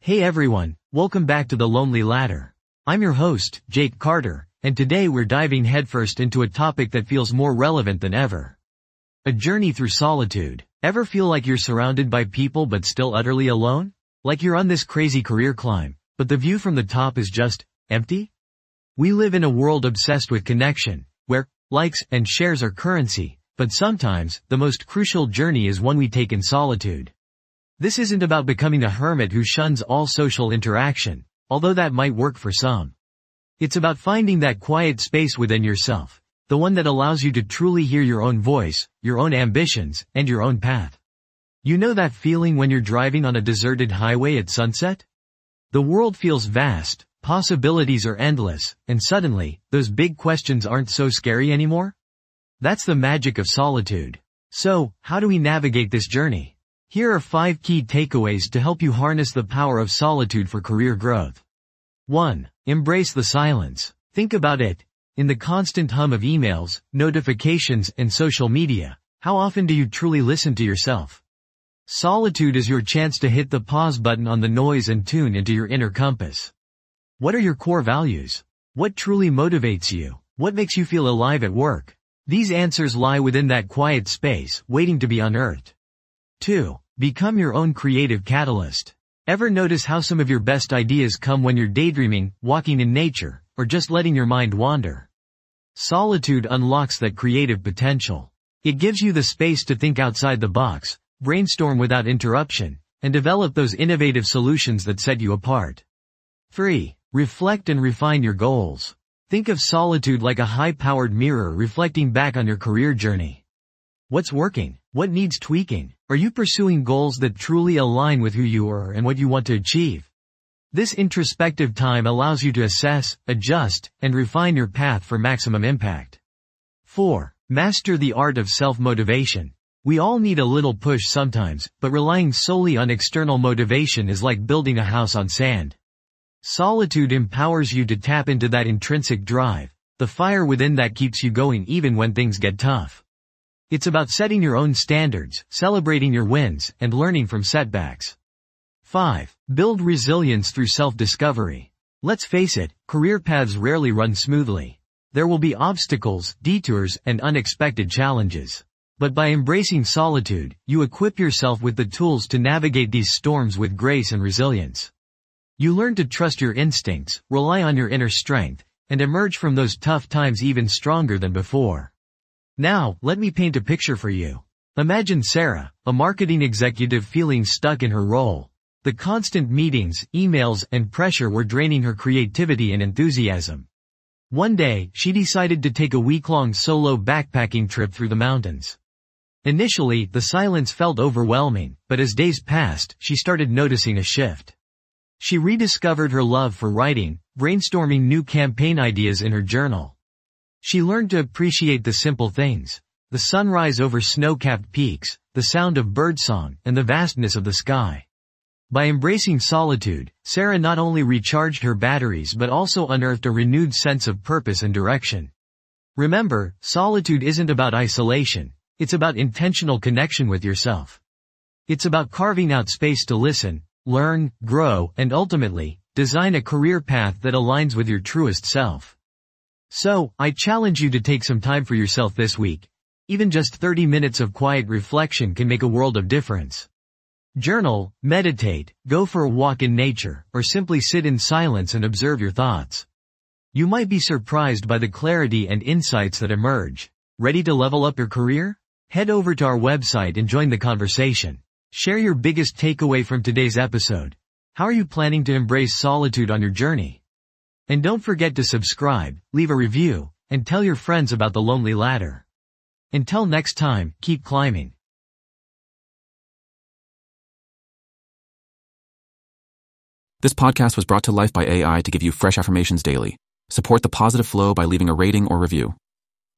Hey everyone, welcome back to The Lonely Ladder. I'm your host, Jake Carter, and today we're diving headfirst into a topic that feels more relevant than ever. A journey through solitude. Ever feel like you're surrounded by people but still utterly alone? Like you're on this crazy career climb, but the view from the top is just empty? We live in a world obsessed with connection, where likes and shares are currency, but sometimes the most crucial journey is one we take in solitude. This isn't about becoming a hermit who shuns all social interaction, although that might work for some. It's about finding that quiet space within yourself, the one that allows you to truly hear your own voice, your own ambitions, and your own path. You know that feeling when you're driving on a deserted highway at sunset? The world feels vast, possibilities are endless, and suddenly, those big questions aren't so scary anymore? That's the magic of solitude. So, how do we navigate this journey? Here are 5 key takeaways to help you harness the power of solitude for career growth. 1. Embrace the silence. Think about it. In the constant hum of emails, notifications, and social media, how often do you truly listen to yourself? Solitude is your chance to hit the pause button on the noise and tune into your inner compass. What are your core values? What truly motivates you? What makes you feel alive at work? These answers lie within that quiet space, waiting to be unearthed. 2. Become your own creative catalyst. Ever notice how some of your best ideas come when you're daydreaming, walking in nature, or just letting your mind wander? Solitude unlocks that creative potential. It gives you the space to think outside the box, brainstorm without interruption, and develop those innovative solutions that set you apart. 3. Reflect and refine your goals. Think of solitude like a high-powered mirror reflecting back on your career journey. What's working? What needs tweaking? Are you pursuing goals that truly align with who you are and what you want to achieve? This introspective time allows you to assess, adjust, and refine your path for maximum impact. 4. Master the art of self-motivation. We all need a little push sometimes, but relying solely on external motivation is like building a house on sand. Solitude empowers you to tap into that intrinsic drive, the fire within that keeps you going even when things get tough. It's about setting your own standards, celebrating your wins, and learning from setbacks. 5. Build resilience through self-discovery. Let's face it, career paths rarely run smoothly. There will be obstacles, detours, and unexpected challenges. But by embracing solitude, you equip yourself with the tools to navigate these storms with grace and resilience. You learn to trust your instincts, rely on your inner strength, and emerge from those tough times even stronger than before. Now, let me paint a picture for you. Imagine Sarah, a marketing executive feeling stuck in her role. The constant meetings, emails, and pressure were draining her creativity and enthusiasm. One day, she decided to take a week-long solo backpacking trip through the mountains. Initially, the silence felt overwhelming, but as days passed, she started noticing a shift. She rediscovered her love for writing, brainstorming new campaign ideas in her journal. She learned to appreciate the simple things, the sunrise over snow-capped peaks, the sound of birdsong, and the vastness of the sky. By embracing solitude, Sarah not only recharged her batteries but also unearthed a renewed sense of purpose and direction. Remember, solitude isn't about isolation, it's about intentional connection with yourself. It's about carving out space to listen, learn, grow, and ultimately, design a career path that aligns with your truest self. So, I challenge you to take some time for yourself this week. Even just 30 minutes of quiet reflection can make a world of difference. Journal, meditate, go for a walk in nature, or simply sit in silence and observe your thoughts. You might be surprised by the clarity and insights that emerge. Ready to level up your career? Head over to our website and join the conversation. Share your biggest takeaway from today's episode. How are you planning to embrace solitude on your journey? And don't forget to subscribe, leave a review, and tell your friends about The Lonely Ladder. Until next time, keep climbing. This podcast was brought to life by AI to give you fresh affirmations daily. Support the positive flow by leaving a rating or review.